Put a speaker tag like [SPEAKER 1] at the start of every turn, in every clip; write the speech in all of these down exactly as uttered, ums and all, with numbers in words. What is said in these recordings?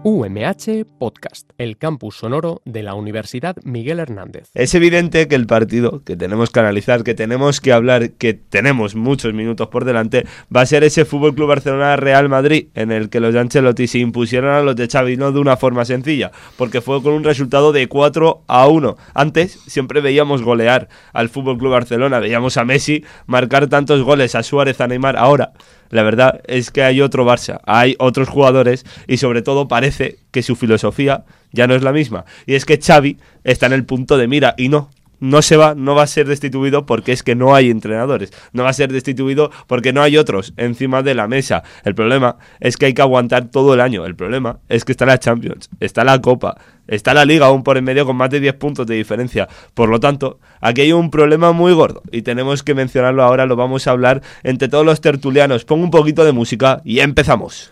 [SPEAKER 1] U M H Podcast, el campus sonoro de la Universidad Miguel Hernández.
[SPEAKER 2] Es evidente que el partido que tenemos que analizar, que tenemos que hablar, que tenemos muchos minutos por delante, va a ser ese F C Barcelona-Real Madrid, en el que los de Ancelotti se impusieron a los de Xavi, no de una forma sencilla, porque fue con un resultado de cuatro a uno. Antes siempre veíamos golear al F C Barcelona, veíamos a Messi marcar tantos goles, a Suárez, a Neymar. Ahora, la verdad es que hay otro Barça, hay otros jugadores y sobre todo parece que su filosofía ya no es la misma. Y es que Xavi está en el punto de mira y no, no se va, no va a ser destituido porque es que no hay entrenadores. No va a ser destituido porque no hay otros encima de la mesa. El problema es que hay que aguantar todo el año. El problema es que está la Champions, está la Copa, está la Liga aún por en medio con más de diez puntos de diferencia. Por lo tanto, aquí hay un problema muy gordo y tenemos que mencionarlo ahora. Lo vamos a hablar entre todos los tertulianos. Pongo un poquito de música y empezamos.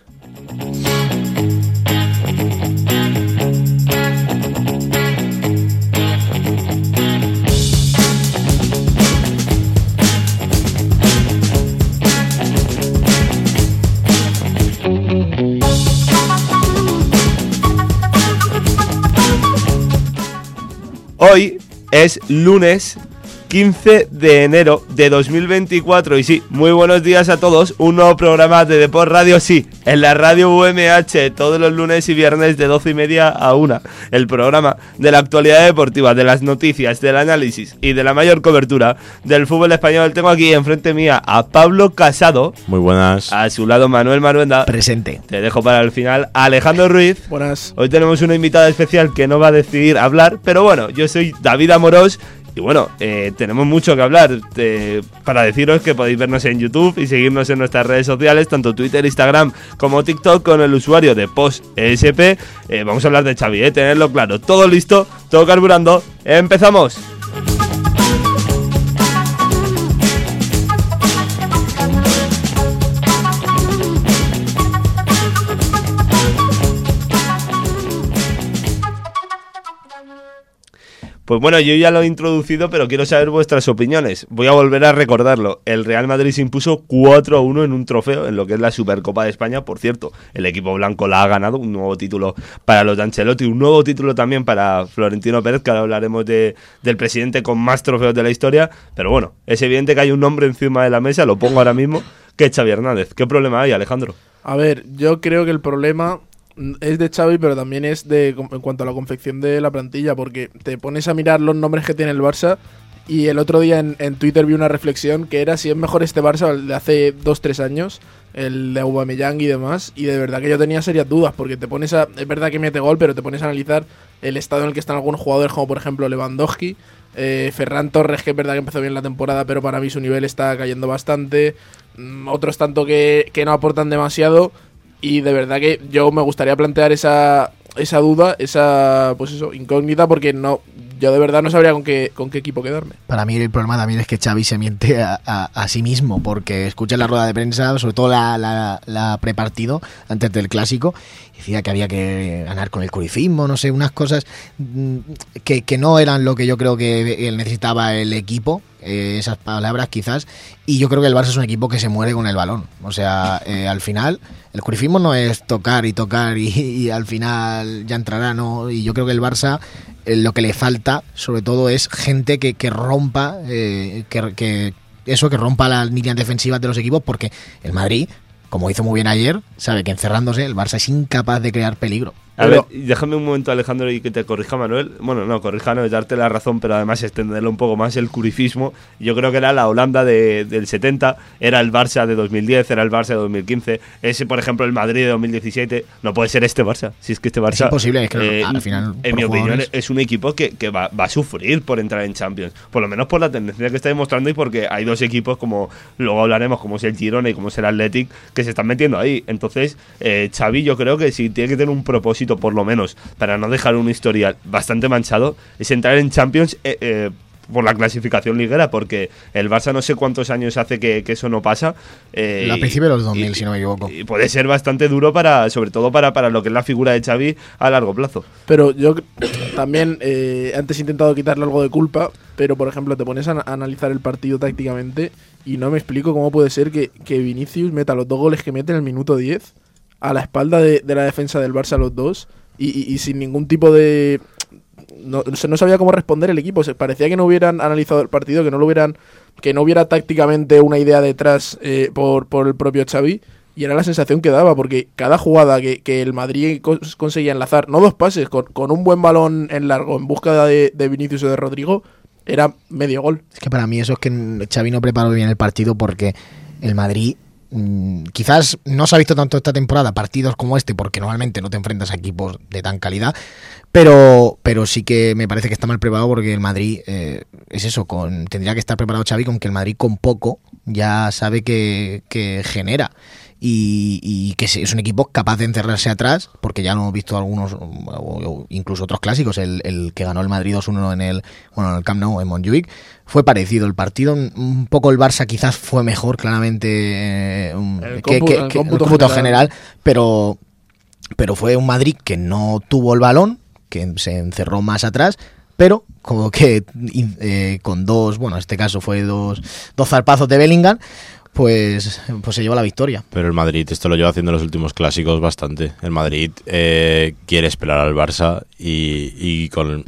[SPEAKER 2] Hoy es lunes quince de enero de dos mil veinticuatro y sí, muy buenos días a todos, un nuevo programa de Deport Radio, sí, en la radio U M H, todos los lunes y viernes de doce y media a una, el programa de la actualidad deportiva, de las noticias, del análisis y de la mayor cobertura del fútbol español. Tengo aquí enfrente mía a Pablo Casado.
[SPEAKER 3] Muy buenas.
[SPEAKER 2] A su lado Manuel Maruenda.
[SPEAKER 4] Presente.
[SPEAKER 2] Te dejo para el final a Alejandro Ruiz.
[SPEAKER 5] Buenas.
[SPEAKER 2] Hoy tenemos una invitada especial que no va a decidir hablar, pero bueno, yo soy David Amorós. Y bueno, eh, tenemos mucho que hablar eh, para deciros que podéis vernos en YouTube y seguirnos en nuestras redes sociales, tanto Twitter, Instagram como TikTok, con el usuario de PostESP. Eh, vamos a hablar de Xavi, eh, tenerlo claro. Todo listo, todo carburando. ¡Empezamos! Pues bueno, yo ya lo he introducido, pero quiero saber vuestras opiniones. Voy a volver a recordarlo. El Real Madrid se impuso cuatro a uno en un trofeo, en lo que es la Supercopa de España. Por cierto, el equipo blanco la ha ganado, un nuevo título para los de Ancelotti, un nuevo título también para Florentino Pérez, que ahora hablaremos de, del presidente con más trofeos de la historia. Pero bueno, es evidente que hay un nombre encima de la mesa, lo pongo ahora mismo, que es Xavi Hernández. ¿Qué problema hay, Alejandro?
[SPEAKER 5] A ver, yo creo que el problema es de Xavi, pero también es de en cuanto a la confección de la plantilla, porque te pones a mirar los nombres que tiene el Barça y el otro día en, en Twitter vi una reflexión que era si es mejor este Barça el de hace dos tres años, el de Aubameyang y demás, y de verdad que yo tenía serias dudas, porque te pones a, es verdad que mete gol, pero te pones a analizar el estado en el que están algunos jugadores, como por ejemplo Lewandowski, eh, Ferran Torres, que es verdad que empezó bien la temporada, pero para mí su nivel está cayendo bastante, mm, otros tanto que, que no aportan demasiado. Y de verdad que yo me gustaría plantear esa esa duda, esa pues eso, incógnita, porque no yo de verdad no sabría con qué con qué equipo quedarme.
[SPEAKER 4] Para mí el problema también es que Xavi se miente a, a, a sí mismo, porque escuché la rueda de prensa, sobre todo la, la, la prepartido antes del clásico, decía que había que ganar con el curifismo, no sé, unas cosas que, que no eran lo que yo creo que necesitaba el equipo, eh, esas palabras quizás, y yo creo que el Barça es un equipo que se muere con el balón. O sea, eh, al final el curifismo no es tocar y tocar y, y al final ya entrará, ¿no? Y yo creo que el Barça, eh, lo que le falta sobre todo es gente que, que rompa, eh, que, que eso, que rompa las líneas defensivas de los equipos, porque el Madrid, como hizo muy bien ayer, sabe que encerrándose el Barça es incapaz de crear peligro.
[SPEAKER 2] A pero, ver, déjame un momento, Alejandro, y que te corrija Manuel. Bueno, no, corrija no es darte la razón, pero además extenderlo un poco más, el curifismo. Yo creo que era la Holanda de, del setenta, era el Barça de dos mil diez, era el Barça de dos mil quince. Ese, por ejemplo, el Madrid de dos mil diecisiete. No puede ser este Barça. Si es que este Barça... Es
[SPEAKER 4] imposible, es que
[SPEAKER 2] eh,
[SPEAKER 4] al final...
[SPEAKER 2] En mi
[SPEAKER 4] jugadores.
[SPEAKER 2] opinión, es un equipo que, que va, va a sufrir por entrar en Champions. Por lo menos por la tendencia que está demostrando y porque hay dos equipos, como luego hablaremos, como es el Girona y como es el Athletic, que se están metiendo ahí. Entonces, eh, Xavi, yo creo que si tiene que tener un propósito, por lo menos, para no dejar un historial bastante manchado, es entrar en Champions eh, eh, por la clasificación liguera, porque el Barça no sé cuántos años hace que, que eso no pasa. Eh,
[SPEAKER 4] a principios de los dos mil, y, si no me equivoco.
[SPEAKER 2] Y puede ser bastante duro, para, sobre todo para, para lo que es la figura de Xavi a largo plazo.
[SPEAKER 5] Pero yo también, eh, antes he intentado quitarle algo de culpa, pero por ejemplo te pones a, a analizar el partido tácticamente y no me explico cómo puede ser que, que Vinicius meta los dos goles que mete en el minuto diez. a la espalda de, de la defensa del Barça los dos y, y, y sin ningún tipo de... No, no sabía cómo responder el equipo. Se parecía que no hubieran analizado el partido, que no lo hubieran, que no hubiera tácticamente una idea detrás eh, por, por el propio Xavi. Y era la sensación que daba, porque cada jugada que, que el Madrid cos- conseguía enlazar, no dos pases, con, con un buen balón en largo en busca de, de Vinicius o de Rodrigo, era medio gol.
[SPEAKER 4] Es que para mí eso es que Xavi no preparó bien el partido, porque el Madrid mmm, quizás no se ha visto tanto esta temporada partidos como este, porque normalmente no te enfrentas a equipos de tan calidad, pero pero sí que me parece que está mal preparado, porque el Madrid eh, es eso, con tendría que estar preparado Xavi con que el Madrid con poco ya sabe que, que genera. Y, y que es un equipo capaz de encerrarse atrás, porque ya lo hemos visto algunos, o incluso otros clásicos. El, el que ganó el Madrid dos uno en el, bueno, en el Camp Nou, en Montjuic, fue parecido el partido. Un poco el Barça quizás fue mejor, claramente, eh, un,
[SPEAKER 5] el
[SPEAKER 4] que,
[SPEAKER 5] cómputo,
[SPEAKER 4] que,
[SPEAKER 5] el
[SPEAKER 4] que,
[SPEAKER 5] cómputo
[SPEAKER 4] el cómputo
[SPEAKER 5] general.
[SPEAKER 4] general, pero, pero fue un Madrid que no tuvo el balón, que se encerró más atrás, pero como que eh, con dos, bueno, en este caso fue dos, dos zarpazos de Bellingham, pues, pues se llevó la victoria.
[SPEAKER 3] Pero el Madrid esto lo lleva haciendo en los últimos clásicos bastante. El Madrid eh, quiere esperar al Barça y, y con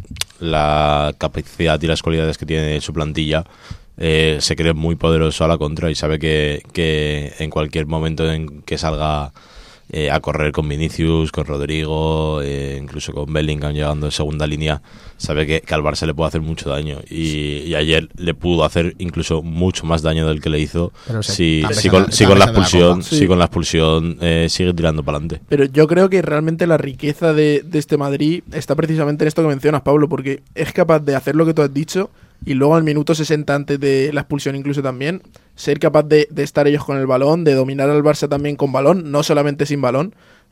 [SPEAKER 3] la capacidad y las cualidades que tiene su plantilla eh, se cree muy poderoso a la contra y sabe que, que en cualquier momento en que salga eh, a correr con Vinicius, con Rodrigo, eh, incluso con Bellingham llegando en segunda línea, sabe que, que al Barça le puede hacer mucho daño y, y ayer le pudo hacer incluso mucho más daño del que le hizo si,
[SPEAKER 4] está
[SPEAKER 3] si, con,
[SPEAKER 4] empezando-
[SPEAKER 3] si
[SPEAKER 4] está
[SPEAKER 3] con la
[SPEAKER 4] empezando la
[SPEAKER 3] expulsión
[SPEAKER 5] Copa. Sí.
[SPEAKER 3] si con la expulsión eh, sigue tirando para adelante.
[SPEAKER 5] Pero yo creo que realmente la riqueza de, de este Madrid está precisamente en esto que mencionas, Pablo, porque es capaz de hacer lo que tú has dicho y luego al minuto sesenta antes de la expulsión incluso también, ser capaz de, de estar ellos con el balón, de dominar al Barça también con balón, no solamente sin balón,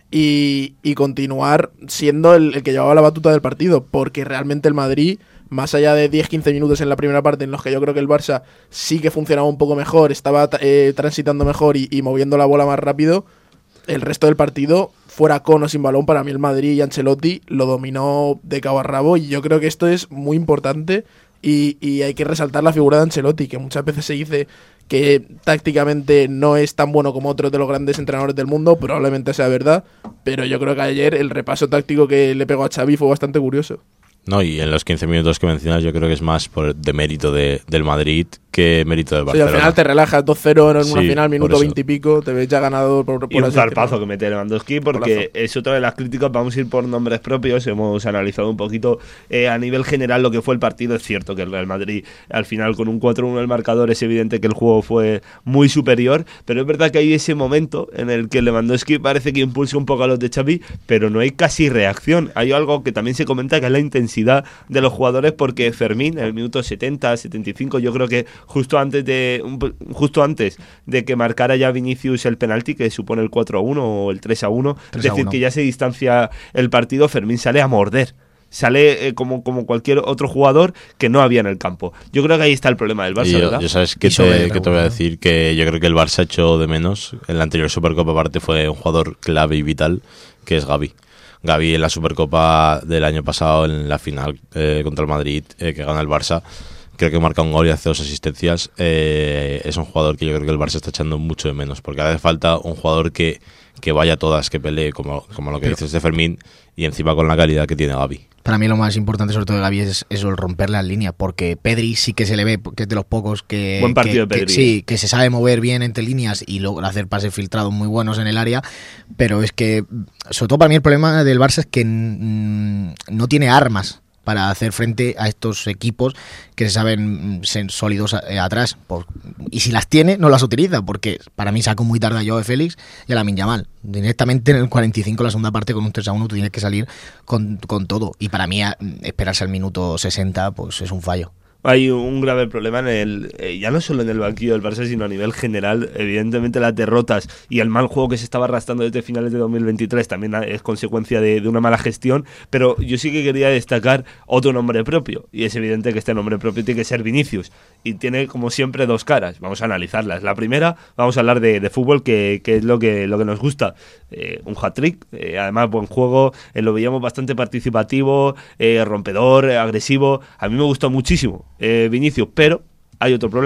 [SPEAKER 5] y, y continuar siendo el, el que llevaba la batuta del partido, porque realmente el Madrid, más allá de diez quince minutos en la primera parte en los que yo creo que el Barça sí que funcionaba un poco mejor, estaba eh, transitando mejor y, y moviendo la bola más rápido, el resto del partido, fuera con o sin balón, para mí el Madrid y Ancelotti lo dominó de cabo a rabo, y yo creo que esto es muy importante y, y hay que resaltar la figura de Ancelotti, que muchas veces se dice que tácticamente no es tan bueno como otros de los grandes entrenadores del mundo, probablemente sea verdad, pero yo creo que ayer el repaso táctico que le pegó a Xavi fue bastante curioso.
[SPEAKER 3] No, y en los quince minutos que mencionas yo creo que es más por de mérito de, del Madrid que mérito del
[SPEAKER 5] Sí,
[SPEAKER 3] Barcelona.
[SPEAKER 5] al final te relajas dos cero en una
[SPEAKER 3] Sí,
[SPEAKER 5] final,
[SPEAKER 3] por
[SPEAKER 5] minuto
[SPEAKER 3] eso.
[SPEAKER 5] veinte y pico, te ves ya ganador por, por
[SPEAKER 2] Y un
[SPEAKER 5] así
[SPEAKER 2] zarpazo
[SPEAKER 5] decirlo.
[SPEAKER 2] que mete Lewandowski, porque
[SPEAKER 5] Golazo.
[SPEAKER 2] es otra de las críticas. Vamos a ir por nombres propios. Hemos analizado un poquito eh, a nivel general lo que fue el partido. Es cierto que el Real Madrid, al final, con un cuatro uno el marcador, es evidente que el juego fue muy superior, pero es verdad que hay ese momento en el que Lewandowski parece que impulsa un poco a los de Xavi, pero no hay casi reacción. Hay algo que también se comenta, que es la intensidad de los jugadores, porque Fermín, en el minuto setenta, setenta y cinco, yo creo que justo antes de un, justo antes de que marcara ya Vinicius el penalti, que supone el cuatro a uno o el tres a uno, es
[SPEAKER 4] tres a
[SPEAKER 2] decir,
[SPEAKER 4] uno.
[SPEAKER 2] que ya se distancia el partido, Fermín sale a morder. Sale eh, como, como cualquier otro jugador que no había en el campo. Yo creo que ahí está el problema del Barça,
[SPEAKER 3] Y yo,
[SPEAKER 2] ¿verdad?
[SPEAKER 3] yo sabes que
[SPEAKER 4] Y sobre
[SPEAKER 3] te,
[SPEAKER 4] el
[SPEAKER 3] que te voy a
[SPEAKER 4] Raúl, ¿no?
[SPEAKER 3] decir que yo creo que el Barça echó de menos. En la anterior Supercopa aparte fue un jugador clave y vital, que es Gavi. Gavi en la Supercopa del año pasado, en la final eh, contra el Madrid, eh, que gana el Barça, creo que marca un gol y hace dos asistencias. Eh, es un jugador que yo creo que el Barça está echando mucho de menos, porque hace falta un jugador que, que vaya a todas, que pelee, como, como lo que
[SPEAKER 4] Pero-
[SPEAKER 3] dices de Fermín, y encima con la calidad que tiene Gavi.
[SPEAKER 4] Para mí lo más importante sobre todo de Gavi es eso, el romper las líneas, porque Pedri sí que se le ve, que es de los pocos que,
[SPEAKER 2] Buen partido
[SPEAKER 4] que-
[SPEAKER 2] de
[SPEAKER 4] que-
[SPEAKER 2] Pedri.
[SPEAKER 4] sí, que se sabe mover bien entre líneas y logra hacer pases filtrados muy buenos en el área, pero es que, sobre todo para mí el problema del Barça es que mm, no tiene armas para hacer frente a estos equipos que se saben mm, ser sólidos eh, atrás. Por, y si las tiene, no las utiliza, porque para mí sacó muy tarde a Joao Félix y a Lamine Yamal. Directamente en el cuarenta y cinco, la segunda parte, con un tres a uno, tú tienes que salir con, con todo. Y para mí, a- esperarse al minuto sesenta, pues es un fallo.
[SPEAKER 2] Hay un grave problema en el eh, ya no solo en el banquillo del Barça, sino a nivel general. Evidentemente las derrotas y el mal juego que se estaba arrastrando desde finales de dos mil veintitrés también es consecuencia de, de una mala gestión, pero yo sí que quería destacar otro nombre propio, y es evidente que este nombre propio tiene que ser Vinicius, y tiene como siempre dos caras. Vamos a analizarlas. La primera, vamos a hablar de, de fútbol, que, que es lo que, lo que nos gusta. Eh, un hat-trick, eh, además buen juego, eh, lo veíamos bastante participativo, eh, rompedor, eh, agresivo. A mí me gustó muchísimo eh, Vinicius, pero hay otro problema.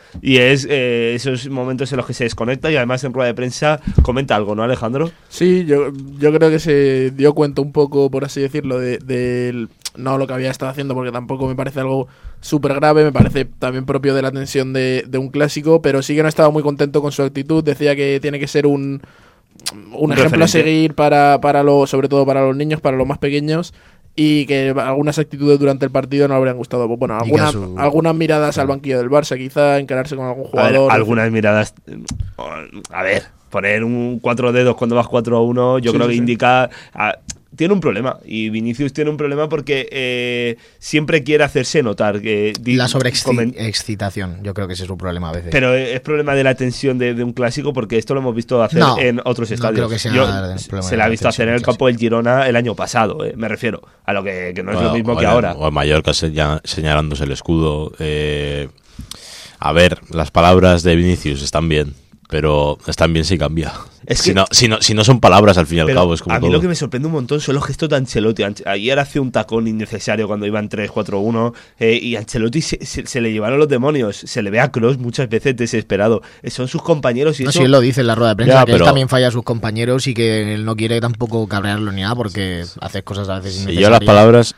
[SPEAKER 2] Y es eh, esos momentos en los que se desconecta y además en rueda de prensa comenta algo, ¿no, Alejandro?
[SPEAKER 5] Sí, yo, yo creo que se dio cuenta un poco, por así decirlo, de, de no lo que había estado haciendo, porque tampoco me parece algo súper grave, me parece también propio de la tensión de, de un clásico, pero sí que no estaba muy contento con su actitud, decía que tiene que ser un, un, un ejemplo referente a seguir para, para lo, sobre todo para los niños, para los más pequeños, y que algunas actitudes durante el partido no le habrían gustado. Pues bueno, algunas, su... algunas miradas al banquillo del Barça, quizá encararse con algún jugador.
[SPEAKER 2] A ver, algunas miradas. A ver, poner un cuatro dedos cuando vas cuatro a uno, yo sí, creo sí, que sí. indica. A, tiene un problema, y Vinicius tiene un problema porque eh, siempre quiere hacerse notar. Que
[SPEAKER 4] la sobreexcitación, yo creo que ese es su problema a veces.
[SPEAKER 2] Pero es problema de la tensión de, de un clásico, porque esto lo hemos visto hacer no, en otros estadios.
[SPEAKER 4] No creo que sea
[SPEAKER 2] yo, se la ha visto hacer en el campo del Girona el año pasado, eh, me refiero, a lo que, que no es
[SPEAKER 3] bueno,
[SPEAKER 2] lo mismo
[SPEAKER 3] o
[SPEAKER 2] que
[SPEAKER 3] en,
[SPEAKER 2] ahora.
[SPEAKER 3] O en Mallorca señalándose el escudo. Eh, a ver, las palabras de Vinicius están bien, pero están bien si cambia. Es que, si, no, si, no, si no son palabras, al fin y al cabo, es como
[SPEAKER 2] a mí
[SPEAKER 3] todo.
[SPEAKER 2] Lo que me sorprende un montón son los gestos de Ancelotti. Ayer hacía un tacón innecesario cuando iban tres cuatro uno eh, y Ancelotti se, se, se le llevaron los demonios. Se le ve a Kroos muchas veces desesperado. Son sus compañeros y
[SPEAKER 4] no,
[SPEAKER 2] eso...
[SPEAKER 4] si él lo dice en la rueda de prensa,
[SPEAKER 3] ya,
[SPEAKER 4] que
[SPEAKER 3] pero...
[SPEAKER 4] él también falla a sus compañeros y que él no quiere tampoco cabrearlo ni nada porque hace cosas a veces
[SPEAKER 3] si
[SPEAKER 4] innecesarias.
[SPEAKER 3] Yo las palabras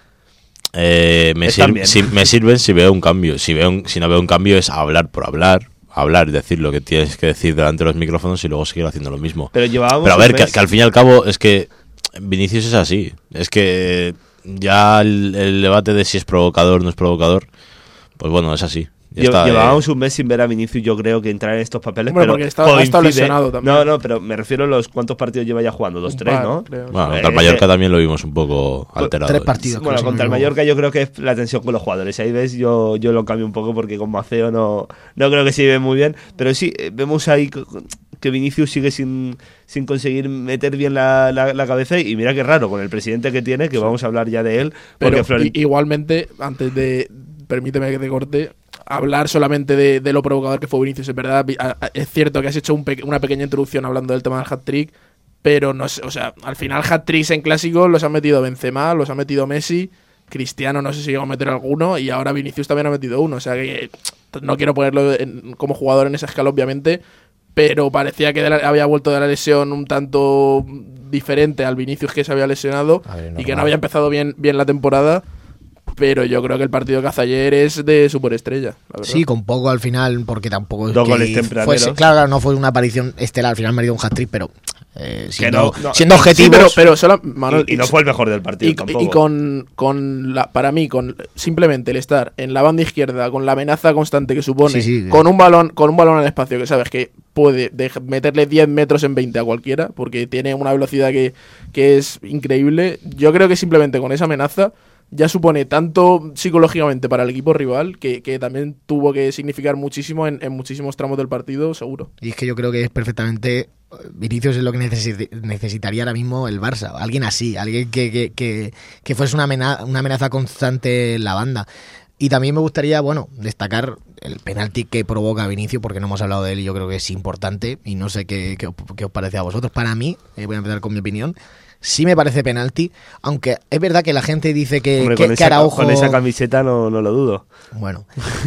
[SPEAKER 3] eh, me, sir si, me sirven si veo un cambio. Si, veo un, si no veo un cambio es hablar por hablar. Hablar y decir lo que tienes que decir delante de los micrófonos y luego seguir haciendo lo mismo.
[SPEAKER 2] Pero, llevábamos
[SPEAKER 3] Pero a ver, que, que al fin y al cabo es que Vinicius es así. Es que ya el, el debate de si es provocador o no es provocador, pues bueno, es así. Ya
[SPEAKER 2] Lle
[SPEAKER 3] está,
[SPEAKER 2] llevábamos
[SPEAKER 3] eh.
[SPEAKER 2] un mes sin ver a Vinicius, yo creo que entrar en estos papeles.
[SPEAKER 5] Bueno,
[SPEAKER 2] pero
[SPEAKER 5] porque está, ha estado lesionado también.
[SPEAKER 2] No, no, pero me refiero a los cuántos partidos lleva ya jugando, dos, un tres, par, ¿no?
[SPEAKER 3] Creo. Bueno, contra el Mallorca eh, también lo vimos un poco alterado.
[SPEAKER 4] Tres partidos.
[SPEAKER 2] Bueno, contra el Mallorca yo creo que es la tensión con los jugadores. Ahí ves, yo, yo lo cambio un poco porque con Maceo no, no creo que se lleve muy bien. Pero sí, vemos ahí que Vinicius sigue sin, sin conseguir meter bien la, la, la cabeza. Y mira qué raro, con el presidente que tiene, que vamos a hablar ya de él.
[SPEAKER 5] Pero Florent... igualmente, antes de... Permíteme que te corte. Hablar solamente de, de lo provocador que fue Vinicius, es verdad. Es cierto que has hecho un pe una pequeña introducción hablando del tema del hat-trick, pero no sé, o sea, al final hat-tricks en clásicos los ha metido Benzema, los ha metido Messi, Cristiano no sé si llegó a meter alguno, y ahora Vinicius también ha metido uno. O sea que no quiero ponerlo en, como jugador en esa escala, obviamente, pero parecía que de la, había vuelto de la lesión un tanto diferente al Vinicius que se había lesionado ver, no y que no había empezado bien, bien la temporada. Pero yo creo que el partido que hace ayer es de superestrella, la verdad.
[SPEAKER 4] Sí, con poco al final, porque tampoco es
[SPEAKER 2] Dos
[SPEAKER 4] que
[SPEAKER 2] goles tempraneros.
[SPEAKER 4] Fuese, claro, claro, no fue una aparición estelar, al final me dio un hat-trick, pero eh, siendo,
[SPEAKER 2] no, no,
[SPEAKER 4] siendo objetivos...
[SPEAKER 5] Sí, pero, pero solo, Manuel,
[SPEAKER 2] y, y no fue el mejor del partido
[SPEAKER 5] y,
[SPEAKER 2] tampoco.
[SPEAKER 5] Y con, con la, para mí, con simplemente el estar en la banda izquierda, con la amenaza constante que supone, sí, sí, con, sí. Un balón, con un balón al espacio, que sabes que puede meterle diez metros en veinte a cualquiera, porque tiene una velocidad que, que es increíble. Yo creo que simplemente con esa amenaza ya supone tanto psicológicamente para el equipo rival que, que también tuvo que significar muchísimo en, en muchísimos tramos del partido, seguro.
[SPEAKER 4] Y es que yo creo que es perfectamente... Vinicius es lo que necesi necesitaría ahora mismo el Barça. Alguien así, alguien que, que, que, que fuese una amenaza, una amenaza constante en la banda. Y también me gustaría, bueno, destacar el penalti que provoca Vinicius, porque no hemos hablado de él y yo creo que es importante. Y no sé qué, qué, qué os parece a vosotros. Para mí, eh, voy a empezar con mi opinión, sí me parece penalti, aunque es verdad que la gente dice que,
[SPEAKER 2] Hombre,
[SPEAKER 4] que,
[SPEAKER 2] con,
[SPEAKER 4] que
[SPEAKER 2] esa,
[SPEAKER 4] Araujo...
[SPEAKER 2] con esa camiseta no, no lo dudo.
[SPEAKER 4] Bueno,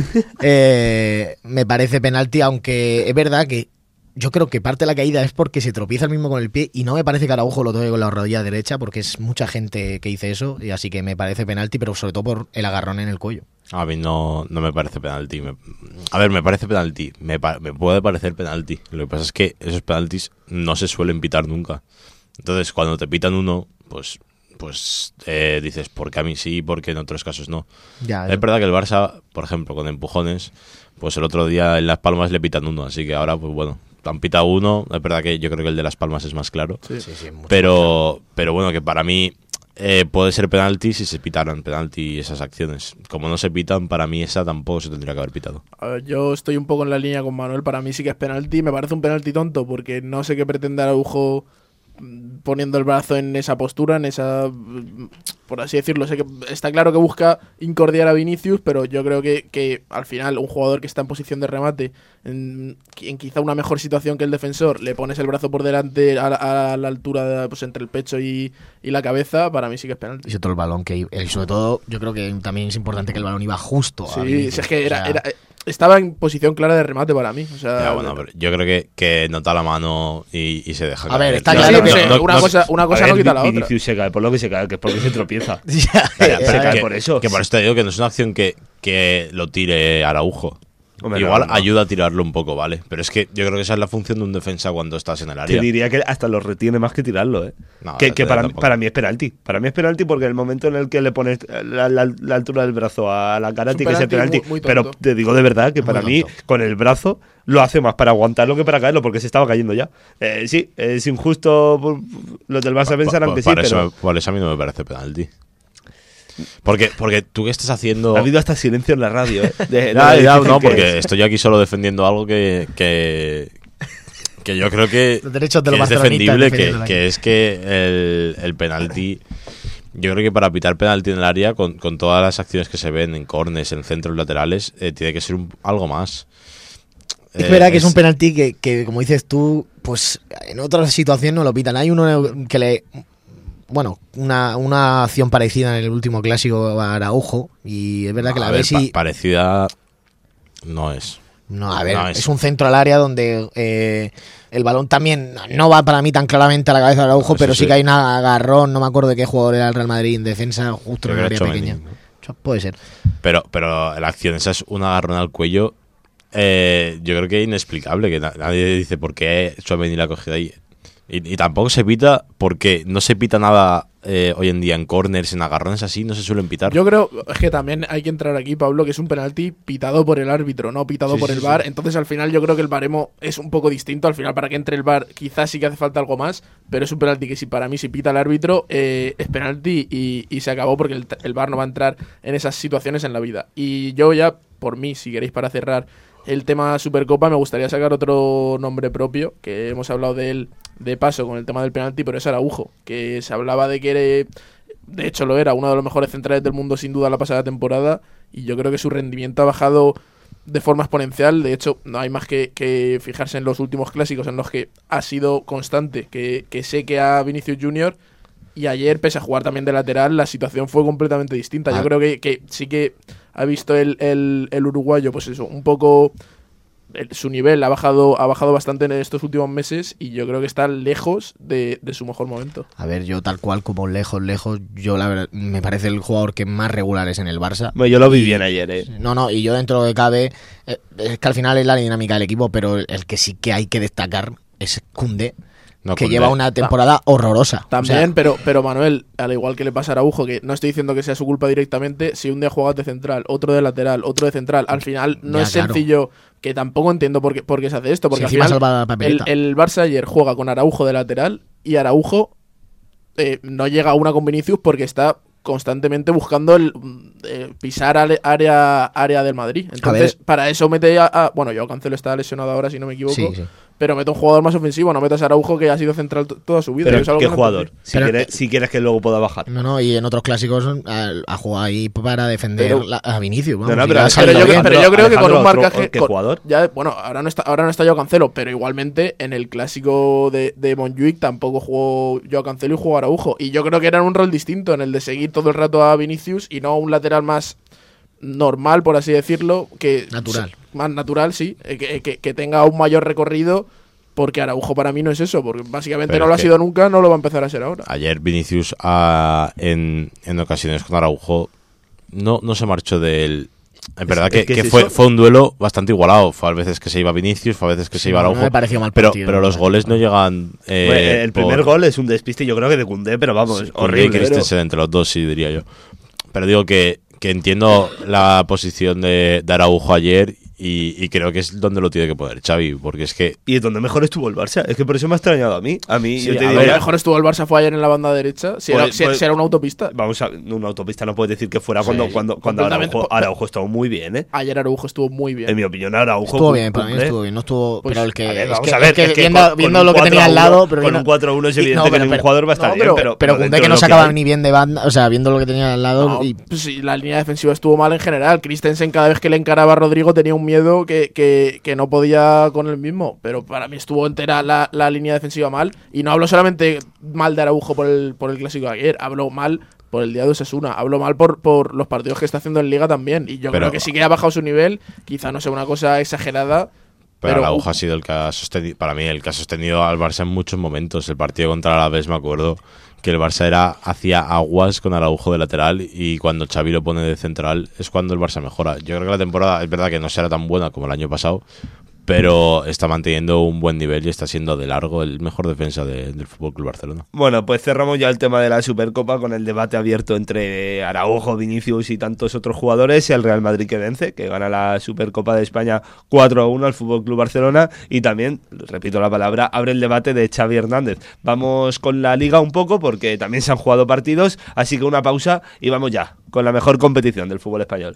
[SPEAKER 4] eh, me parece penalti, aunque es verdad que yo creo que parte de la caída es porque se tropieza el mismo con el pie y no me parece que Araujo lo toque con la rodilla derecha, porque es mucha gente que dice eso, y así que me parece penalti, pero sobre todo por el agarrón en el cuello.
[SPEAKER 3] A mí no, no me parece penalti. Me, a ver, me parece penalti. Me, me puede parecer penalti. Lo que pasa es que esos penaltis no se suelen pitar nunca. Entonces, cuando te pitan uno, pues pues eh, dices, ¿por qué a mí sí? ¿Por qué en otros casos no? Ya, es verdad que el Barça, por ejemplo, con empujones, pues el otro día en Las Palmas le pitan uno. Así que ahora, pues bueno, han pitado uno. Es verdad que yo creo que el de Las Palmas es más claro.
[SPEAKER 4] Sí, sí, sí,
[SPEAKER 3] pero, claro. Pero bueno, que para mí... Eh, puede ser penalti si se pitaran penalti esas acciones. Como no se pitan, para mí esa tampoco se tendría que haber pitado.
[SPEAKER 5] A ver, yo estoy un poco en la línea con Manuel. Para mí sí que es penalti. Me parece un penalti tonto porque no sé qué pretende Araujo poniendo el brazo en esa postura, en esa por así decirlo. Sé que está claro que busca incordiar a Vinicius, pero yo creo que, que al final un jugador que está en posición de remate, en, en quizá una mejor situación que el defensor, le pones el brazo por delante a, a la altura de, pues entre el pecho y, y la cabeza, para mí sí que es penalti.
[SPEAKER 4] Y sobre todo el balón, que y sobre todo yo creo que también es importante que el balón iba justo.
[SPEAKER 5] Sí,
[SPEAKER 4] a Vinicius,
[SPEAKER 5] si es que era,
[SPEAKER 4] o sea,
[SPEAKER 5] era, estaba en posición clara de remate para mí. O sea,
[SPEAKER 3] Ya, bueno, pero yo creo que, que nota la mano y, y se deja
[SPEAKER 4] A ver,
[SPEAKER 3] caer.
[SPEAKER 4] está
[SPEAKER 5] sí,
[SPEAKER 4] claro,
[SPEAKER 5] sí,
[SPEAKER 4] pero
[SPEAKER 5] pero
[SPEAKER 3] no-
[SPEAKER 5] una
[SPEAKER 3] no-
[SPEAKER 5] cosa, una cosa
[SPEAKER 2] A
[SPEAKER 5] no
[SPEAKER 2] ver,
[SPEAKER 5] quita la otra.
[SPEAKER 2] Vinicius se cae por lo que se cae, que es porque se tropieza.
[SPEAKER 4] ya,
[SPEAKER 3] Vaya,
[SPEAKER 2] se
[SPEAKER 3] pero
[SPEAKER 2] cae
[SPEAKER 3] que-
[SPEAKER 2] por eso.
[SPEAKER 3] Que por eso te digo que no es una acción que, que lo tire Araujo.
[SPEAKER 2] Hombre,
[SPEAKER 3] Igual
[SPEAKER 2] no, no.
[SPEAKER 3] ayuda a tirarlo un poco, ¿vale? Pero es que yo creo que esa es la función de un defensa cuando estás en el
[SPEAKER 2] Te
[SPEAKER 3] área.
[SPEAKER 2] diría que hasta lo retiene más que tirarlo, ¿eh?
[SPEAKER 3] No,
[SPEAKER 2] que que
[SPEAKER 3] yo
[SPEAKER 2] para,
[SPEAKER 3] tampoco.
[SPEAKER 2] para mí es penalti. Para mí es penalti porque el momento en el que le pones la, la- la altura del brazo a la cara
[SPEAKER 5] Es un
[SPEAKER 2] tiene que ser
[SPEAKER 5] penalti
[SPEAKER 2] penalti.
[SPEAKER 5] muy- muy
[SPEAKER 2] Pero
[SPEAKER 5] tonto.
[SPEAKER 2] te digo de verdad que
[SPEAKER 4] Muy
[SPEAKER 2] para mí,
[SPEAKER 4] tonto.
[SPEAKER 2] con el brazo, lo hace más para aguantarlo que para caerlo porque se estaba cayendo ya. Eh, sí, es injusto. por- Los del Barça pensarán
[SPEAKER 3] Por-
[SPEAKER 2] que sí,
[SPEAKER 3] por eso,
[SPEAKER 2] pero
[SPEAKER 3] por eso a mí no me parece penalti. Porque, porque tú que estás haciendo...
[SPEAKER 2] ha habido hasta silencio en la radio. ¿eh? De-
[SPEAKER 3] Ya,
[SPEAKER 2] de-
[SPEAKER 3] ya,
[SPEAKER 2] dicen
[SPEAKER 3] no,
[SPEAKER 2] que
[SPEAKER 3] porque
[SPEAKER 2] es.
[SPEAKER 3] estoy aquí solo defendiendo algo que, que, que yo creo que,
[SPEAKER 4] Los derechos de
[SPEAKER 3] que
[SPEAKER 4] los
[SPEAKER 3] es
[SPEAKER 4] barcelonistas
[SPEAKER 3] defendible, que,
[SPEAKER 4] defendiendo
[SPEAKER 3] que es que el, el penalti, yo creo que para pitar penalti en el área, con, con todas las acciones que se ven en corners, en centros laterales, eh, tiene que ser un- algo más.
[SPEAKER 4] Es
[SPEAKER 3] Eh,
[SPEAKER 4] verdad que es un penalti que, que, como dices tú, pues en otra situación no lo pitan. Hay uno que le... Bueno, una, una acción parecida en el último clásico a Araujo, y es verdad que
[SPEAKER 3] a
[SPEAKER 4] la
[SPEAKER 3] ver,
[SPEAKER 4] ves y...
[SPEAKER 3] pa- parecida no es.
[SPEAKER 4] No, a ver,
[SPEAKER 3] no
[SPEAKER 4] es...
[SPEAKER 3] es.
[SPEAKER 4] un centro al área donde eh, el balón también no va para mí tan claramente a la cabeza de Araujo,
[SPEAKER 3] No,
[SPEAKER 4] pero
[SPEAKER 3] eso
[SPEAKER 4] sí
[SPEAKER 3] sí.
[SPEAKER 4] que hay un agarrón, no me acuerdo de qué jugador era el Real Madrid en defensa, justo
[SPEAKER 3] Creo
[SPEAKER 4] en el
[SPEAKER 3] que
[SPEAKER 4] área
[SPEAKER 3] era
[SPEAKER 4] pequeña.
[SPEAKER 3] Tchouaméni,
[SPEAKER 4] Eso puede ser.
[SPEAKER 3] Pero, pero la acción esa es un agarrón al cuello. eh, yo creo que es inexplicable. Que na- nadie dice por qué Tchouaméni la ha cogido ahí. Y, y tampoco se pita porque no se pita nada eh, hoy en día en corners, en agarrones así, no se suelen pitar.
[SPEAKER 5] Yo creo es que también hay que entrar aquí, Pablo, que es un penalti pitado por el árbitro, no pitado
[SPEAKER 2] Sí,
[SPEAKER 5] por
[SPEAKER 2] sí,
[SPEAKER 5] el
[SPEAKER 2] sí.
[SPEAKER 5] V A R. Entonces, al final, yo creo que el baremo es un poco distinto. Al final, para que entre el V A R, quizás sí que hace falta algo más, pero es un penalti que si para mí si pita el árbitro eh, es penalti y, y se acabó porque el, el V A R no va a entrar en esas situaciones en la vida. Y yo ya, por mí, si queréis para cerrar el tema Supercopa, me gustaría sacar otro nombre propio, que hemos hablado de él de paso con el tema del penalti, pero es Araujo, que se hablaba de que era, de hecho lo era, uno de los mejores centrales del mundo sin duda la pasada temporada, y yo creo que su rendimiento ha bajado de forma exponencial. De hecho, no hay más que, que fijarse en los últimos clásicos en los que ha sido constante, que, que sé que a Vinicius Junior, y ayer, pese a jugar también de lateral, la situación fue completamente distinta.
[SPEAKER 4] Ah.
[SPEAKER 5] Yo creo que, que sí que ha visto el, el, el uruguayo, pues eso, un poco... el- su nivel ha bajado ha bajado bastante en estos últimos meses y yo creo que está lejos de, de su mejor momento.
[SPEAKER 4] A ver, yo tal cual como lejos, lejos, yo la verdad me parece el jugador que más regular es en el Barça.
[SPEAKER 2] Bueno, yo lo vi bien ayer, ¿eh?
[SPEAKER 4] No, no, y yo dentro de lo que cabe, eh, es que al final es la dinámica del equipo, pero el que sí que hay que destacar es Koundé,
[SPEAKER 3] No,
[SPEAKER 4] que
[SPEAKER 3] Koundé.
[SPEAKER 4] lleva una temporada horrorosa.
[SPEAKER 5] También,
[SPEAKER 4] O sea,
[SPEAKER 5] pero, pero Manuel, al igual que le pasa a Araujo, que no estoy diciendo que sea su culpa directamente, si un día juegas de central, otro de lateral, otro de central, al final no
[SPEAKER 4] Ya,
[SPEAKER 5] es
[SPEAKER 4] claro.
[SPEAKER 5] sencillo, que tampoco entiendo por qué, por qué se hace esto, porque
[SPEAKER 4] si
[SPEAKER 5] al
[SPEAKER 4] encima
[SPEAKER 5] final
[SPEAKER 4] salva la
[SPEAKER 5] el,
[SPEAKER 4] papeleta.
[SPEAKER 5] el Barça ayer juega con Araujo de lateral y Araujo eh, no llega a una con Vinicius porque está constantemente buscando el eh, pisar ale- área área del Madrid. Entonces, para eso mete a, a- bueno, yo Cancelo está lesionado ahora si no me equivoco,
[SPEAKER 4] Sí, sí.
[SPEAKER 5] pero mete un jugador más ofensivo, no metas a Araujo que ha sido central t- toda su vida.
[SPEAKER 2] Pero
[SPEAKER 5] Yo es algo
[SPEAKER 2] ¿qué
[SPEAKER 5] que no
[SPEAKER 2] jugador?
[SPEAKER 5] entendí.
[SPEAKER 2] Si,
[SPEAKER 4] Pero-
[SPEAKER 2] quieres, si quieres que luego pueda bajar.
[SPEAKER 4] No, no, y en otros clásicos ha, ha jugado ahí para defender
[SPEAKER 5] Pero-
[SPEAKER 4] la- a Vinicius. Vamos,
[SPEAKER 2] No, no,
[SPEAKER 4] y
[SPEAKER 2] pero-
[SPEAKER 4] le ha
[SPEAKER 2] pero
[SPEAKER 5] Pero
[SPEAKER 4] salido
[SPEAKER 5] yo,
[SPEAKER 4] bien.
[SPEAKER 5] pero yo creo que con un
[SPEAKER 2] Alejandro,
[SPEAKER 5] marcaje.
[SPEAKER 2] ¿qué
[SPEAKER 5] con-
[SPEAKER 2] jugador?
[SPEAKER 5] Ya, bueno, ahora no está, ahora no está Joao Cancelo, pero igualmente en el clásico de, de Montjuic tampoco jugó Joao Cancelo y jugó Araujo. Y yo creo que era un rol distinto en el de seguir todo el rato a Vinicius y no un lateral más normal, por así decirlo, que
[SPEAKER 4] Natural.
[SPEAKER 5] más natural, sí, eh, que, que- que tenga un mayor recorrido. Porque Araujo para mí no es eso, porque básicamente
[SPEAKER 3] Pero
[SPEAKER 5] no lo ha
[SPEAKER 3] es que-
[SPEAKER 5] sido nunca, no lo va a empezar a ser ahora.
[SPEAKER 3] Ayer Vinicius ah, en, en ocasiones con Araujo no, no se marchó del... Es verdad
[SPEAKER 2] es
[SPEAKER 3] que,
[SPEAKER 2] que
[SPEAKER 3] que
[SPEAKER 2] es
[SPEAKER 3] fue,
[SPEAKER 2] eso.
[SPEAKER 3] fue un duelo bastante igualado. Fue a veces que se iba Vinicius, fue a veces que se
[SPEAKER 4] Sí,
[SPEAKER 3] iba
[SPEAKER 4] no
[SPEAKER 3] Araujo.
[SPEAKER 4] me pareció mal
[SPEAKER 3] pero,
[SPEAKER 4] partido,
[SPEAKER 3] pero
[SPEAKER 4] me
[SPEAKER 3] los
[SPEAKER 4] pareció.
[SPEAKER 3] goles no llegan... eh,
[SPEAKER 2] Bueno, el primer
[SPEAKER 3] por-
[SPEAKER 2] gol es un despiste, yo creo que de Koundé, pero vamos,
[SPEAKER 3] Koundé y
[SPEAKER 2] horrible.
[SPEAKER 3] Christensen entre los dos, sí, diría yo. Pero digo que, que entiendo la posición de, de Araujo ayer y, y creo que es donde lo tiene que poner Xavi, porque es que...
[SPEAKER 2] Y es donde mejor estuvo el Barça, es que por eso me ha extrañado a mí. A mí,
[SPEAKER 5] Sí,
[SPEAKER 2] yo te
[SPEAKER 5] a
[SPEAKER 2] digo,
[SPEAKER 5] ver, mejor estuvo el Barça fue ayer en la banda derecha, si,
[SPEAKER 2] Pues-
[SPEAKER 5] era, si-
[SPEAKER 2] pues-
[SPEAKER 5] si era una autopista.
[SPEAKER 2] Vamos a una autopista, no puedes decir que fuera
[SPEAKER 5] Sí,
[SPEAKER 2] cuando, cuando, cuando
[SPEAKER 5] completamente.
[SPEAKER 2] Araujo, Araujo estuvo muy bien, ¿eh?
[SPEAKER 5] Ayer Araujo estuvo muy bien.
[SPEAKER 2] En mi opinión, Araujo
[SPEAKER 4] Estuvo bien, para mí
[SPEAKER 2] cumple.
[SPEAKER 4] estuvo bien, no estuvo.
[SPEAKER 5] Pues,
[SPEAKER 4] pero el que.
[SPEAKER 2] A ver,
[SPEAKER 4] es
[SPEAKER 2] vamos
[SPEAKER 4] que,
[SPEAKER 2] a ver,
[SPEAKER 4] es que
[SPEAKER 2] es que
[SPEAKER 4] viendo,
[SPEAKER 2] con- con
[SPEAKER 4] viendo
[SPEAKER 2] un
[SPEAKER 4] lo que tenía al
[SPEAKER 2] cuatro a uno,
[SPEAKER 4] lado. Pero
[SPEAKER 2] con
[SPEAKER 4] viendo-
[SPEAKER 2] un cuatro a uno es
[SPEAKER 4] y-
[SPEAKER 2] evidente que ningún jugador va a estar
[SPEAKER 5] no,
[SPEAKER 2] bien,
[SPEAKER 5] pero-
[SPEAKER 2] pero-
[SPEAKER 4] Pero
[SPEAKER 2] pero
[SPEAKER 4] Koundé
[SPEAKER 2] dentro
[SPEAKER 4] que no
[SPEAKER 2] de lo
[SPEAKER 4] sacaba
[SPEAKER 2] hay-
[SPEAKER 4] ni bien de banda, o sea, viendo lo que tenía al lado.
[SPEAKER 5] No,
[SPEAKER 4] y
[SPEAKER 5] pues sí, la línea defensiva estuvo mal en general. Christensen cada vez que le encaraba a Rodrigo tenía un miedo que, que, que no podía con él mismo. Pero para mí estuvo entera la, la línea defensiva mal. Y no hablo solamente mal de Araujo por el, por el clásico de ayer, hablo mal por el día de Osasuna, hablo mal por, por los partidos que está haciendo en Liga también. Y yo
[SPEAKER 3] Pero-
[SPEAKER 5] creo que sí que ha bajado su nivel, quizá no sea una cosa exagerada.
[SPEAKER 3] Pero,
[SPEAKER 5] Pero-
[SPEAKER 3] Araujo ha sido el que ha sostenido, para mí, el que ha sostenido al Barça en muchos momentos. El partido contra el Alavés, me acuerdo, que el Barça era hacía aguas con Araujo de lateral y cuando Xavi lo pone de central es cuando el Barça mejora. Yo creo que la temporada es verdad que no será tan buena como el año pasado, pero está manteniendo un buen nivel y está siendo de largo el mejor defensa de- del F C Barcelona.
[SPEAKER 2] Bueno, pues cerramos ya el tema de la Supercopa con el debate abierto entre Araujo, Vinicius y tantos otros jugadores. El Real Madrid que vence, que gana la Supercopa de España cuatro a uno al F C Barcelona. Y también, repito la palabra, abre el debate de Xavi Hernández. Vamos con la Liga un poco porque también se han jugado partidos, así que una pausa y vamos ya con la mejor competición del fútbol español.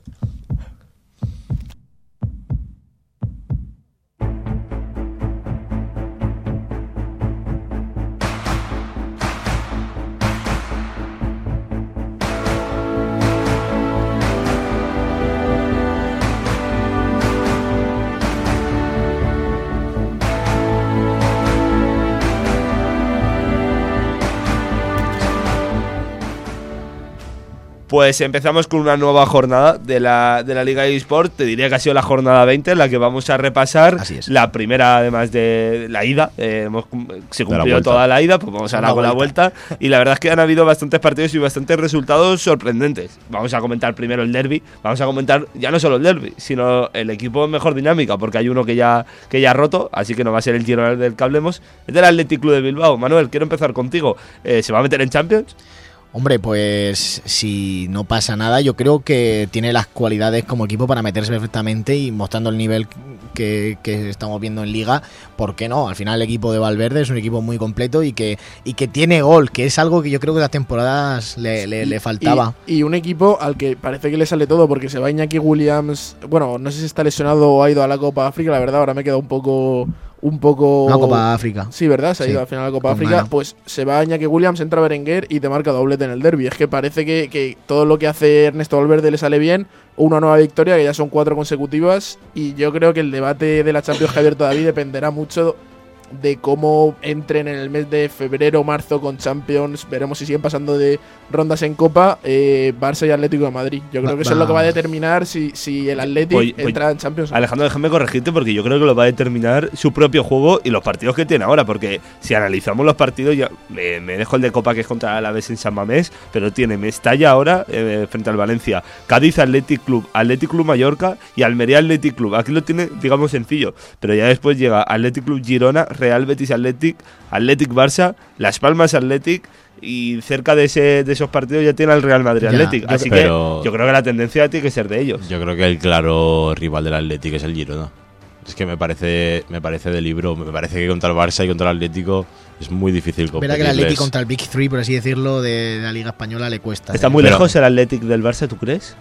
[SPEAKER 2] Pues empezamos con una nueva jornada de la, de la Liga eSport. Te diría que ha sido la jornada veinte en la que vamos a repasar.
[SPEAKER 4] Así es.
[SPEAKER 2] La primera, además de la ida. Eh, hemos, se
[SPEAKER 3] la
[SPEAKER 2] cumplió
[SPEAKER 3] vuelta.
[SPEAKER 2] toda la ida, pues vamos ahora
[SPEAKER 4] Una
[SPEAKER 2] con la vuelta. Y la verdad es que han habido bastantes partidos y bastantes resultados sorprendentes. Vamos a comentar primero el derbi. Vamos a comentar ya no solo el derbi, sino el equipo en mejor dinámica, porque hay uno que ya, que ya ha roto, así que no va a ser el Girona del que hablemos. Es del Athletic Club de Bilbao. Manuel, quiero empezar contigo. Eh, ¿Se va a meter en Champions?
[SPEAKER 4] Hombre, pues si no pasa nada, yo creo que tiene las cualidades como equipo para meterse perfectamente y mostrando el nivel que, que estamos viendo en Liga, ¿por qué no? Al final el equipo de Valverde es un equipo muy completo y que, y que tiene gol, que es algo que yo creo que las temporadas le, le, le faltaba.
[SPEAKER 5] Y, y un equipo al que parece que le sale todo porque se va Iñaki Williams. Bueno, no sé si está lesionado o ha ido a la Copa África, la verdad, ahora me he quedado un poco. Un poco.
[SPEAKER 4] Una Copa África.
[SPEAKER 5] Sí, ¿verdad? Se ha
[SPEAKER 4] Sí,
[SPEAKER 5] ido al final a la Copa
[SPEAKER 4] con
[SPEAKER 5] África.
[SPEAKER 4] mano.
[SPEAKER 5] Pues se va Iñaki Williams, entra Berenguer y te marca doblete en el derbi. Es que parece que, que todo lo que hace Ernesto Valverde le sale bien. Una nueva victoria, que ya son cuatro consecutivas. Y yo creo que el debate de la Champions que ha abierto David dependerá mucho de cómo entren en el mes de febrero o marzo con Champions. Veremos si siguen pasando de rondas en Copa, eh, Barça y Atlético de Madrid. Yo creo
[SPEAKER 4] Va-
[SPEAKER 5] que eso es lo que va a
[SPEAKER 4] va.
[SPEAKER 5] determinar si, si el Atlético
[SPEAKER 2] Pues- pues-
[SPEAKER 5] entra en Champions.
[SPEAKER 2] Alejandro, déjame corregirte porque yo creo que lo va a determinar su propio juego y los partidos que tiene ahora. Porque si analizamos los partidos, ya me, me dejo el de Copa que es contra el Alavés en San Mamés, pero tiene Mestalla ahora eh, frente al Valencia, Cádiz Athletic Club, Athletic Club Mallorca y Almería Athletic Club. Aquí lo tiene, digamos, sencillo, pero ya después llega Athletic Club Girona, Real Betis Athletic, Athletic Barça, Las Palmas Athletic. Y cerca de ese de esos partidos ya tiene al Real Madrid
[SPEAKER 4] Ya,
[SPEAKER 2] Athletic.
[SPEAKER 4] yo
[SPEAKER 2] Así
[SPEAKER 3] creo-
[SPEAKER 2] que yo creo que la tendencia tiene que ser de ellos.
[SPEAKER 3] Yo creo que el claro rival del Atlético es el Girona. Es que me parece me parece de libro. Me parece que contra el Barça y contra el Atlético es muy difícil
[SPEAKER 4] Verá que el
[SPEAKER 3] competirles.
[SPEAKER 4] Atlético contra el Big Three, por así decirlo, de, de la Liga Española le cuesta.
[SPEAKER 2] Está
[SPEAKER 4] ¿eh?
[SPEAKER 2] muy
[SPEAKER 3] Pero-
[SPEAKER 2] lejos el Athletic del Barça, ¿tú crees?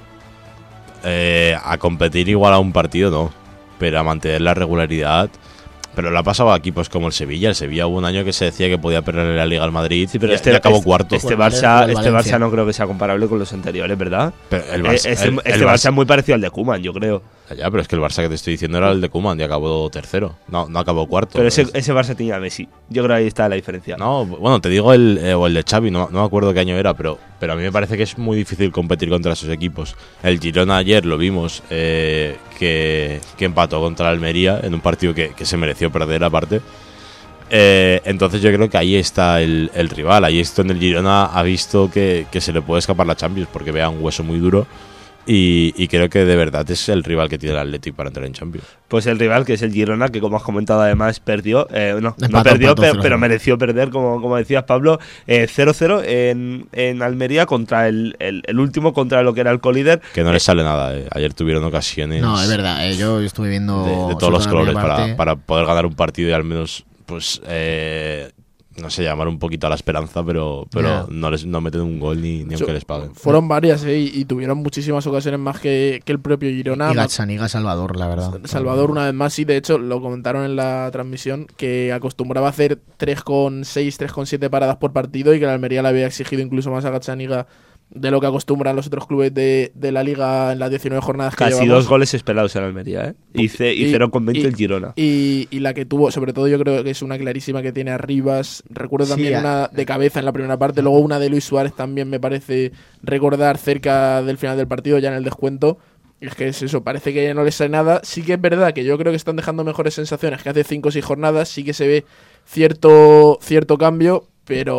[SPEAKER 3] Eh, a competir igual a un partido no, pero a mantener la regularidad. Pero lo ha pasado a equipos como el Sevilla. El Sevilla hubo un año que se decía que podía perder la Liga al Madrid
[SPEAKER 2] Sí, pero
[SPEAKER 3] y,
[SPEAKER 2] este,
[SPEAKER 3] y acabó
[SPEAKER 2] este-
[SPEAKER 3] cuarto.
[SPEAKER 2] Este
[SPEAKER 4] Bueno,
[SPEAKER 2] Barça,
[SPEAKER 4] el
[SPEAKER 2] este
[SPEAKER 4] Valencia.
[SPEAKER 2] Barça no creo que sea comparable con los anteriores, ¿verdad?
[SPEAKER 3] Pero el
[SPEAKER 2] Eh,
[SPEAKER 3] Barça,
[SPEAKER 2] este
[SPEAKER 3] el-
[SPEAKER 2] este
[SPEAKER 3] el
[SPEAKER 2] Barça
[SPEAKER 3] Barça-
[SPEAKER 2] es muy parecido al de Koeman, yo creo.
[SPEAKER 3] Ya, pero es que el Barça que te estoy diciendo era el de Koeman y acabó tercero. No, no acabó cuarto.
[SPEAKER 2] Pero ese,
[SPEAKER 3] Es-
[SPEAKER 2] ese Barça tenía a Messi. Yo creo que ahí está la diferencia.
[SPEAKER 3] No, bueno, te digo el, eh, o el de Xavi, no, no me acuerdo qué año era, pero, pero a mí me parece que es muy difícil competir contra esos equipos. El Girona ayer lo vimos, eh, que, que empató contra el Almería en un partido que, que se mereció perder aparte. Eh, entonces yo creo que ahí está el, el rival, ahí es donde el Girona ha visto que, que se le puede escapar la Champions, porque vea un hueso muy duro. Y, y creo que de verdad es el rival que tiene el Athletic para entrar en Champions.
[SPEAKER 2] Pues el rival, que es el Girona, que como has comentado además perdió, eh, no,
[SPEAKER 4] Empató,
[SPEAKER 2] no perdió,
[SPEAKER 4] empató,
[SPEAKER 2] pero,
[SPEAKER 4] cero cero.
[SPEAKER 2] pero mereció perder, como, como decías Pablo, eh, cero cero en, en Almería contra el, el, el último, contra lo que era el colíder.
[SPEAKER 3] Que no les sale nada. Eh. Ayer tuvieron ocasiones
[SPEAKER 4] No, es verdad, eh, yo estuve viendo
[SPEAKER 3] de, de
[SPEAKER 4] sobre
[SPEAKER 3] todos los
[SPEAKER 4] todo la
[SPEAKER 3] colores
[SPEAKER 4] primera
[SPEAKER 3] para,
[SPEAKER 4] parte.
[SPEAKER 3] para poder ganar un partido y al menos, pues, eh, no sé, llamar un poquito a la esperanza, pero, pero
[SPEAKER 4] Ya.
[SPEAKER 3] no les no meten un gol ni, ni aunque les paguen.
[SPEAKER 5] Fueron varias, ¿eh? y, y tuvieron muchísimas ocasiones más que, que el propio Girona.
[SPEAKER 4] Y Gazzaniga Salvador, la verdad.
[SPEAKER 5] Salvador una vez más, y de hecho lo comentaron en la transmisión, que acostumbraba a hacer tres coma seis, tres coma siete paradas por partido y que la Almería le había exigido incluso más a Gazzaniga de lo que acostumbran los otros clubes de, de la Liga en las diecinueve jornadas que
[SPEAKER 2] Casi
[SPEAKER 5] llevamos.
[SPEAKER 2] dos goles esperados en Almería, ¿eh? Y, ce- y cero coma veinte
[SPEAKER 5] y-
[SPEAKER 2] el Girona.
[SPEAKER 5] Y, y la que tuvo, sobre todo yo creo que es una clarísima que tiene Arribas. Recuerdo
[SPEAKER 4] Sí,
[SPEAKER 5] también
[SPEAKER 4] a-
[SPEAKER 5] una de cabeza en la primera parte, luego una de Luis Suárez también me parece recordar cerca del final del partido, ya en el descuento. Y es que es eso, parece que no les sale nada. Sí que es verdad que yo creo que están dejando mejores sensaciones que hace cinco o seis jornadas, sí que se ve cierto, cierto cambio, pero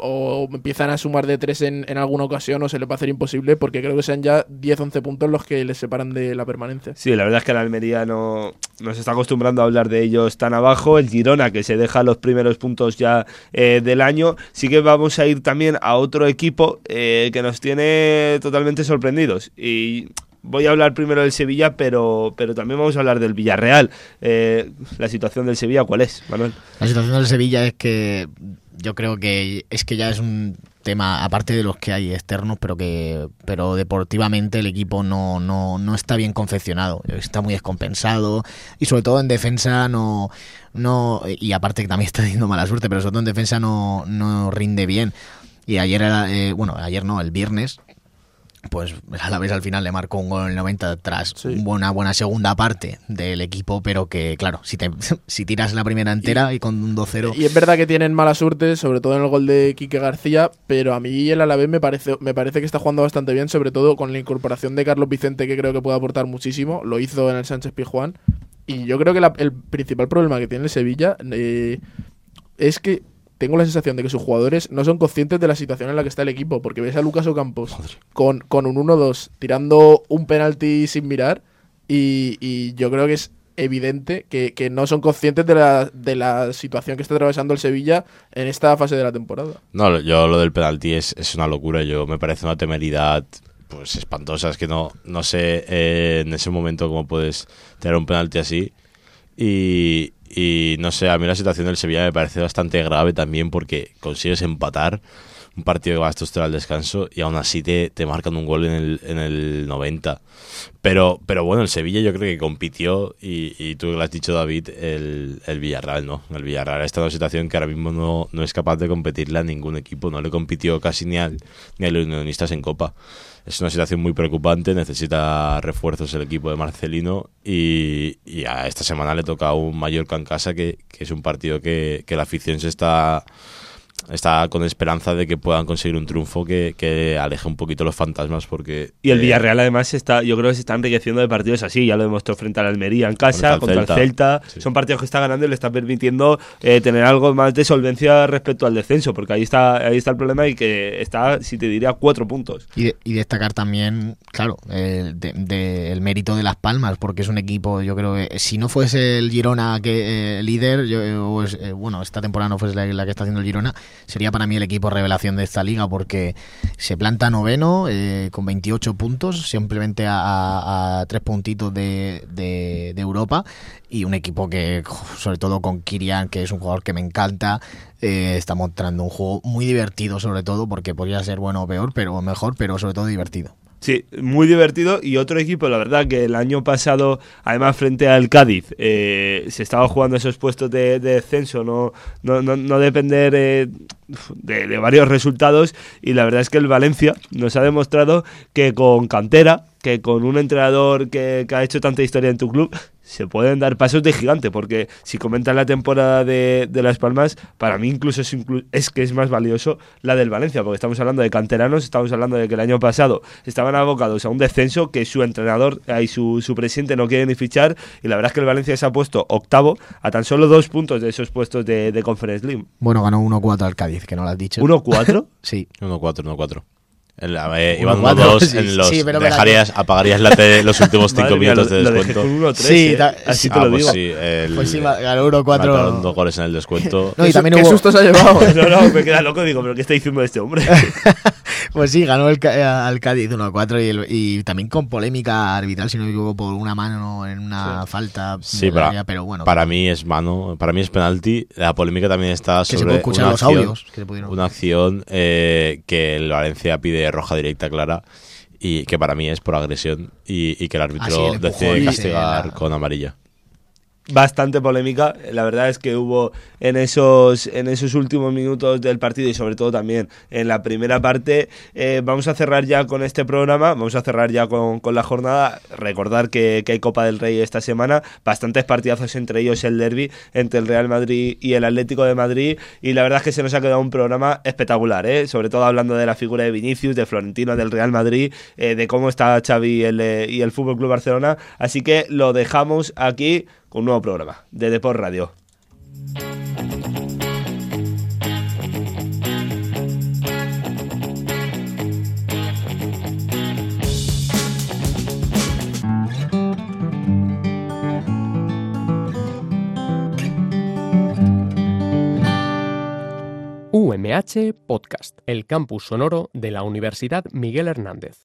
[SPEAKER 5] o empiezan a sumar de tres en, en alguna ocasión o se les va a hacer imposible, porque creo que sean ya diez once puntos los que les separan de la permanencia.
[SPEAKER 2] Sí, la verdad es que la Almería no, no se está acostumbrando a hablar de ellos tan abajo. El Girona, que se deja los primeros puntos ya eh, del año. Sí que vamos a ir también a otro equipo eh, que nos tiene totalmente sorprendidos. Y voy a hablar primero del Sevilla, pero, pero también vamos a hablar del Villarreal. Eh, la situación del Sevilla, ¿cuál es, Manuel?
[SPEAKER 4] La situación del Sevilla es que yo creo que es que ya es un tema, aparte de los que hay externos, pero que pero deportivamente el equipo no, no, no está bien confeccionado, está muy descompensado y sobre todo en defensa no, no y aparte que también está teniendo mala suerte, pero sobre todo en defensa no, no rinde bien. Y ayer era, eh, bueno, ayer no, el viernes, pues el Alavés al final le marcó un gol en el noventa tras
[SPEAKER 5] Sí.
[SPEAKER 4] una buena segunda parte del equipo, pero que claro, si te si tiras la primera entera y, y con un dos cero.
[SPEAKER 5] Y es verdad que tienen mala suerte, sobre todo en el gol de Quique García, pero a mí el Alavés me parece, me parece que está jugando bastante bien, sobre todo con la incorporación de Carlos Vicente, que creo que puede aportar muchísimo. Lo hizo en el Sánchez Pizjuán. Y yo creo que la- el principal problema que tiene el Sevilla eh, es que tengo la sensación de que sus jugadores no son conscientes de la situación en la que está el equipo, porque ves a Lucas Ocampos con, con un uno dos tirando un penalti sin mirar y, y yo creo que es evidente que, que no son conscientes de la, de la situación que está atravesando el Sevilla en esta fase de la temporada.
[SPEAKER 3] No, yo lo del penalti es, es una locura. Yo me parece una temeridad pues espantosa. Es que no, no sé eh, en ese momento cómo puedes tener un penalti así. Y, y no sé, a mí la situación del Sevilla me parece bastante grave también porque consigues empatar un partido que vas a estar al descanso y aún así te, te marcan un gol en el, en el noventa. Pero, pero bueno, el Sevilla yo creo que compitió y, y tú lo has dicho, David, el, el Villarreal, ¿no? El Villarreal está en una situación que ahora mismo no, no es capaz de competirle a ningún equipo. No le compitió casi ni al, ni a los unionistas en Copa. Es una situación muy preocupante, necesita refuerzos el equipo de Marcelino y, y a esta semana le toca un Mallorca en casa que, que es un partido que, que la afición se está... está con esperanza de que puedan conseguir un triunfo que, que aleje un poquito los fantasmas porque...
[SPEAKER 2] Y el
[SPEAKER 3] eh,
[SPEAKER 2] Villarreal además está, yo creo que se está enriqueciendo de partidos así, ya lo demostró frente al Almería en casa,
[SPEAKER 3] Contra el
[SPEAKER 2] contra el Celta,
[SPEAKER 3] Sí.
[SPEAKER 2] son partidos que está ganando y le está permitiendo eh, tener algo más de solvencia respecto al descenso, porque ahí está ahí está el problema y que está, si te diría, cuatro puntos.
[SPEAKER 4] Y, de- y destacar también, claro, el, de- de- el mérito de Las Palmas, porque es un equipo, yo creo que si no fuese el Girona que eh, líder, yo, eh, o es, eh, bueno, esta temporada no fuese la, la que está haciendo el Girona, sería para mí el equipo revelación de esta liga, porque se planta noveno eh, con veintiocho puntos, simplemente a, a- a tres puntitos de, de, de Europa, y un equipo que, sobre todo con Kirian, que es un jugador que me encanta, eh, está mostrando un juego muy divertido, sobre todo, porque podría ser bueno o peor, pero mejor, pero sobre todo divertido.
[SPEAKER 2] Sí, muy divertido. Y otro equipo, la verdad, que el año pasado, además frente al Cádiz, eh, se estaba jugando esos puestos de, de descenso, no, no, no, no depender eh, de, de varios resultados. Y la verdad es que el Valencia nos ha demostrado que con cantera, que con un entrenador que, que ha hecho tanta historia en tu club, se pueden dar pasos de gigante, porque si comentas la temporada de, de Las Palmas, para mí incluso es, inclu- es que es más valioso la del Valencia, porque estamos hablando de canteranos, estamos hablando de que el año pasado estaban abocados a un descenso que su entrenador y su, su presidente no quieren ni fichar, y la verdad es que el Valencia se ha puesto octavo a tan solo dos puntos de esos puestos de, de Conference League.
[SPEAKER 4] Bueno, ganó uno cuatro al Cádiz, que no lo has dicho.
[SPEAKER 2] ¿uno cuatro?
[SPEAKER 4] Sí.
[SPEAKER 3] uno cuatro, uno cuatro. En la, eh,
[SPEAKER 4] uno
[SPEAKER 3] iban
[SPEAKER 4] cuatro,
[SPEAKER 3] uno dos
[SPEAKER 4] sí,
[SPEAKER 3] en los
[SPEAKER 4] sí, pero
[SPEAKER 3] dejarías, apagarías la tele los últimos cinco
[SPEAKER 2] Madre mía,
[SPEAKER 3] minutos de
[SPEAKER 2] lo dejé
[SPEAKER 3] descuento.
[SPEAKER 2] con uno tres,
[SPEAKER 4] Sí,
[SPEAKER 2] eh.
[SPEAKER 4] ta-
[SPEAKER 2] así
[SPEAKER 4] sí.
[SPEAKER 2] te
[SPEAKER 3] Ah,
[SPEAKER 2] lo
[SPEAKER 3] pues
[SPEAKER 2] digo.
[SPEAKER 3] sí, el,
[SPEAKER 4] Pues sí, ganó uno cuatro.
[SPEAKER 3] marcaron dos goles en el descuento.
[SPEAKER 4] No, y
[SPEAKER 5] ¿Qué
[SPEAKER 4] también
[SPEAKER 5] su-
[SPEAKER 4] hubo-
[SPEAKER 5] ¿Qué sustos ha llevado?
[SPEAKER 2] No, no, me queda loco, digo, pero ¿qué está diciendo este hombre?
[SPEAKER 4] Pues sí, ganó el, Ca- al Cádiz uno a cuatro y, el- y también con polémica arbitral, si no me equivoco, por una mano en una falta.
[SPEAKER 3] Sí,
[SPEAKER 4] del
[SPEAKER 3] para,
[SPEAKER 4] área, pero bueno.
[SPEAKER 3] para mí es mano, para mí es penalti. La polémica también está
[SPEAKER 4] que se puede
[SPEAKER 3] sobre
[SPEAKER 4] escuchar
[SPEAKER 3] una
[SPEAKER 4] los
[SPEAKER 3] acción,
[SPEAKER 4] audios. Que se pudieron-
[SPEAKER 3] una acción eh, que el Valencia pide roja directa clara y que para mí es por agresión y, y que el
[SPEAKER 4] Ah, sí,
[SPEAKER 3] árbitro
[SPEAKER 4] el empujón
[SPEAKER 3] decide
[SPEAKER 4] ese,
[SPEAKER 3] castigar
[SPEAKER 4] la-
[SPEAKER 3] con amarilla.
[SPEAKER 2] Bastante polémica. La verdad es que hubo en esos en esos últimos minutos del partido y sobre todo también en la primera parte. Eh, vamos a cerrar ya con este programa, vamos a cerrar ya con, con la jornada. Recordar que, que hay Copa del Rey esta semana, bastantes partidazos, entre ellos el derbi entre el Real Madrid y el Atlético de Madrid, y la verdad es que se nos ha quedado un programa espectacular, ¿eh? Sobre todo hablando de la figura de Vinicius, de Florentino, del Real Madrid, eh, de cómo está Xavi y el, eh, y el F C Barcelona, así que lo dejamos aquí con un nuevo programa de Deport Radio.
[SPEAKER 1] U M H Podcast, el campus sonoro de la Universidad Miguel Hernández.